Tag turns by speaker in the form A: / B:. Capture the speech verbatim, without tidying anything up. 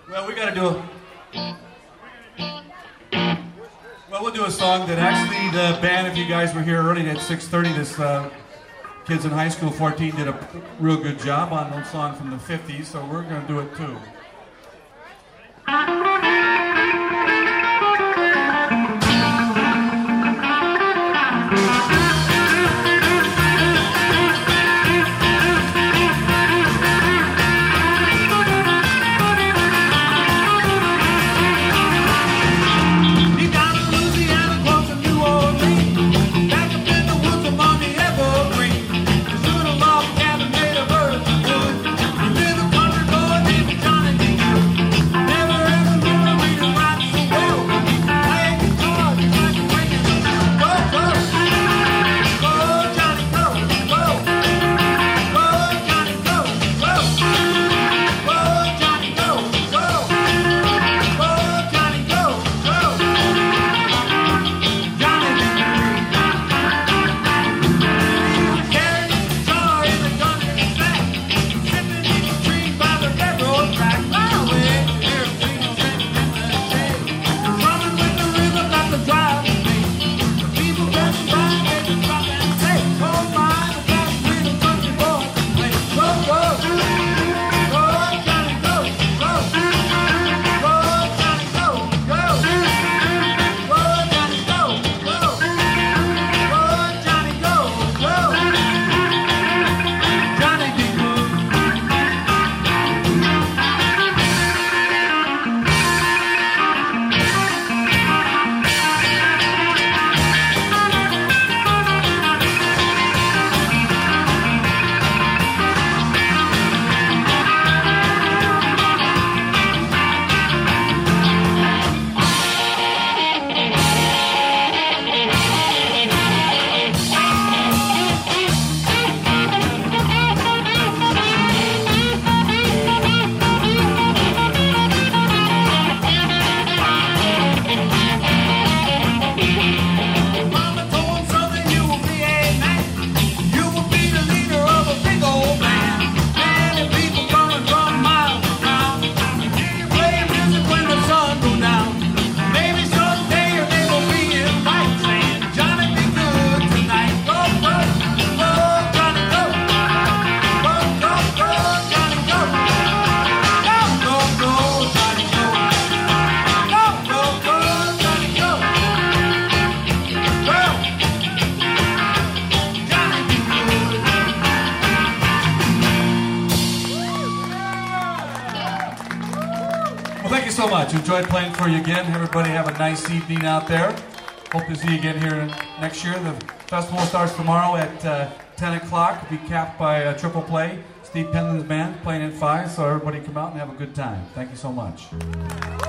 A: Well, we got to do a... Well, we'll do a song that actually the band, if you guys were here early at six thirty, this uh, Kids in High School fourteen did a real good job on a song from the fifties, so we're going to do it too. So much. Enjoyed playing for you again. Everybody have a nice evening out there. Hope to see you again here next year. The festival starts tomorrow at uh, ten o'clock. Be capped by a triple play. Steve Penland's band playing at five, so everybody come out and have a good time. Thank you so much.